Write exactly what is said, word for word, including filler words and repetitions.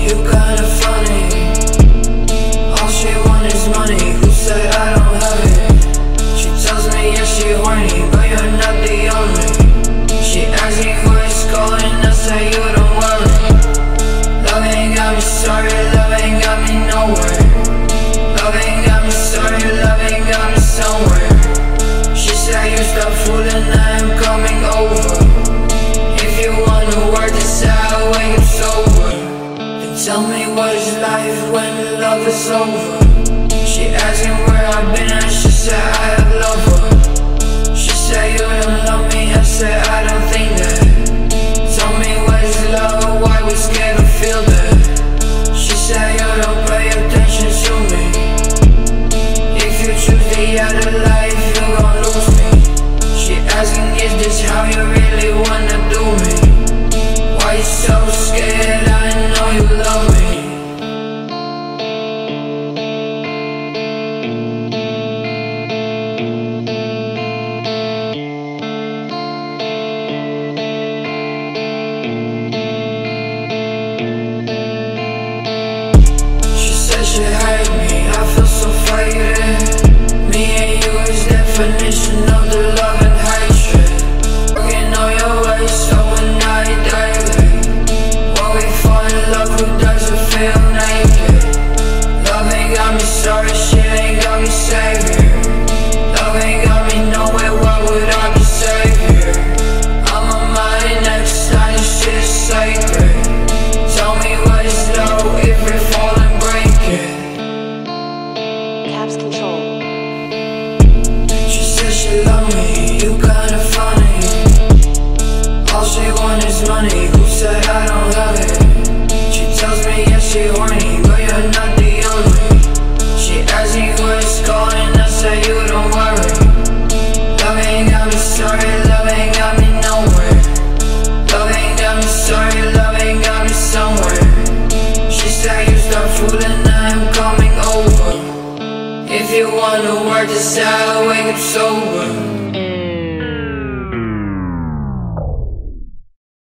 you kinda funny. All she want is money, who said I don't have it? She tells me yeah she horny, but you're not the only. She asks me who is calling, I say you don't worry. Love ain't got me sorry, love ain't got me nowhere. Love ain't got me sorry, love ain't got me somewhere. She said you stop fooling, I am coming over. If you wanna work this out, wake up sober. Then tell me what is life when love is over. She asking where I've been and she said I have loved her. She said you don't love me, I said I don't think that. Tell me what is love, why we scared to feel that. She said you don't pay attention to me. If you choose the other life, you gon' lose me. She asking is this how you really wanna do me? Why you so scared, I know you love me. She hurt me, I feel so faded. Me and you is definition of the love and hatred. Working on your ways overnight daily. When we fall in love, who doesn't feel naked? Love ain't got me sorry, shit ain't got me savior. Love ain't got me nowhere, why would I be savior? I'm on my next time, this shit is sacred. Tell me what is love if we fall and break it. Caps Control. She said she love me, you kinda funny. All she want is money, who said I don't have it? She tells me yeah she horny, but you're not the only. She asks me who is calling, I say you don't worry. Love ain't got me sorry, love ain't got me nowhere. Love ain't got me sorry, love ain't got me somewhere. She said you stop fooling, I am coming over. If you wanna work this out, wake up sober.